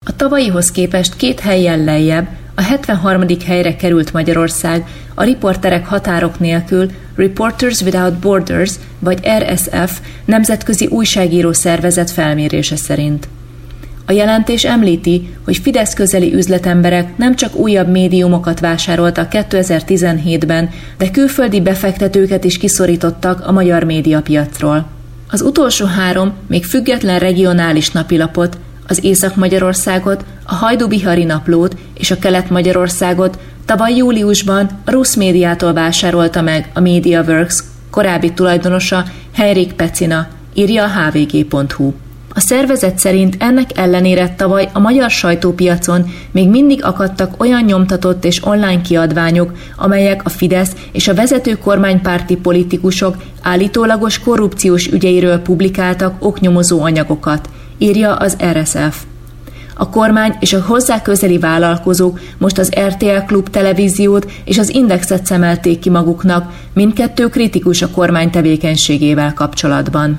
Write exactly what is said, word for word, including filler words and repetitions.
A tavalyihoz képest két helyen lejjebb, a hetvenharmadik helyre került Magyarország a Riporterek határok nélkül, Reporters Without Borders vagy er es ef nemzetközi újságíró szervezet felmérése szerint. A jelentés említi, hogy Fidesz közeli üzletemberek nem csak újabb médiumokat vásároltak kétezer-tizenhétben, de külföldi befektetőket is kiszorítottak a magyar médiapiacról. Az utolsó három még független regionális napilapot, az Észak-Magyarországot, a Hajdú-Bihari Naplót és a Kelet-Magyarországot tavaly júliusban a Rusz Médiától vásárolta meg a MediaWorks korábbi tulajdonosa Henrik Pecina, írja a há vé gé pont hú. A szervezet szerint ennek ellenére tavaly a magyar sajtópiacon még mindig akadtak olyan nyomtatott és online kiadványok, amelyek a Fidesz és a vezető kormánypárti politikusok állítólagos korrupciós ügyeiről publikáltak oknyomozó anyagokat, írja az er es ef. A kormány és a hozzá közeli vállalkozók most az er té el Klub televíziót és az Indexet szemelték ki maguknak, mindkettő kritikus a kormány tevékenységével kapcsolatban.